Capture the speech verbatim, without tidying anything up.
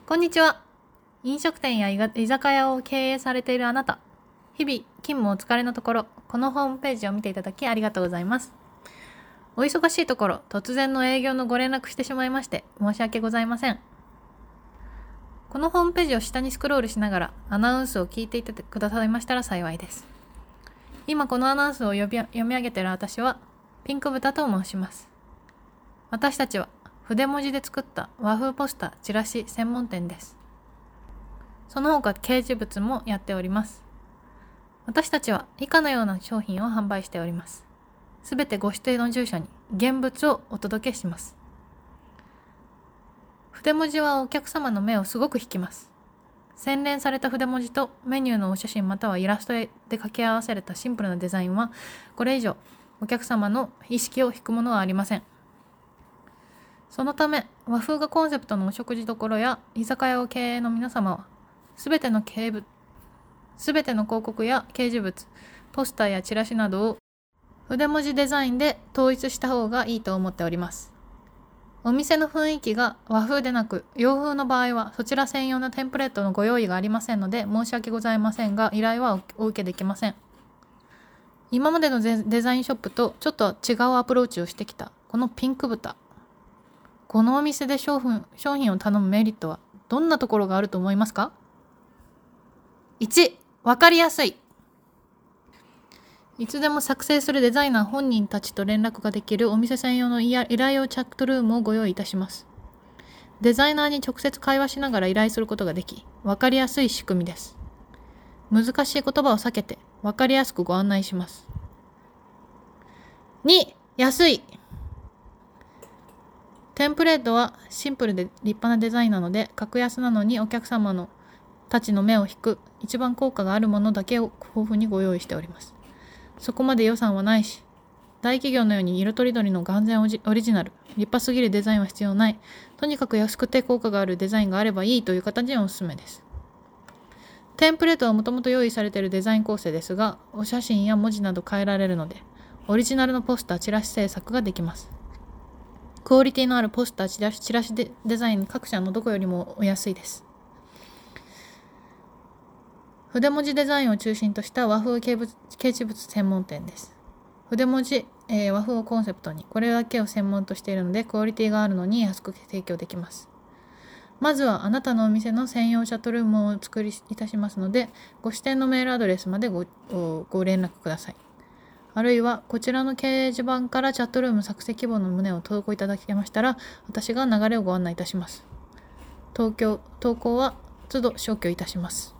こんにちは。飲食店や居酒屋を経営されているあなた、日々勤務お疲れのところ、このホームページを見ていただきありがとうございます。お忙しいところ、突然の営業のご連絡してしまいまして申し訳ございません。このホームページを下にスクロールしながらアナウンスを聞いていてくださいましたら幸いです。今このアナウンスを読み読み上げている私はピンク豚と申します。私たちは筆文字で作った和風ポスター、チラシ専門店です。その他掲示物もやっております。私たちは以下のような商品を販売しております。すべてご指定の住所に現物をお届けします。筆文字はお客様の目をすごく引きます。洗練された筆文字とメニューのお写真またはイラストで掛け合わされたシンプルなデザインはこれ以上お客様の意識を引くものはありません。そのため和風がコンセプトのお食事処や居酒屋を経営の皆様はすべての掲示すべての広告や掲示物、ポスターやチラシなどを筆文字デザインで統一した方がいいと思っております。お店の雰囲気が和風でなく洋風の場合はそちら専用のテンプレートのご用意がありませんので申し訳ございませんが依頼はお受けできません。今までのデザインショップとちょっと違うアプローチをしてきたこのピンク豚、このお店で商品、商品を頼むメリットはどんなところがあると思いますか？ いち. わかりやすい。いつでも作成するデザイナー本人たちと連絡ができるお店専用の依頼用チャットルームをご用意いたします。デザイナーに直接会話しながら依頼することができ、わかりやすい仕組みです。難しい言葉を避けてわかりやすくご案内します。に. 安い。テンプレートはシンプルで立派なデザインなので格安なのにお客様のたちの目を引く一番効果があるものだけを豊富にご用意しております。そこまで予算はないし、大企業のように色とりどりの完全オリジナル、立派すぎるデザインは必要ない。とにかく安くて効果があるデザインがあればいいという方におすすめです。テンプレートはもともと用意されているデザイン構成ですが、お写真や文字など変えられるので、オリジナルのポスター、チラシ制作ができます。クオリティのあるポスター、チラシ、チラシデザイン各社のどこよりもお安いです。筆文字デザインを中心とした和風掲示物専門店です。筆文字、えー、和風をコンセプトにこれだけを専門としているのでクオリティがあるのに安く提供できます。まずはあなたのお店の専用チャットルームをお作りいたしますのでご指定のメールアドレスまで ご, ご連絡ください。あるいはこちらの掲示板からチャットルーム作成希望の旨を投稿いただけましたら私が流れをご案内いたします。東京投稿は都度消去いたします。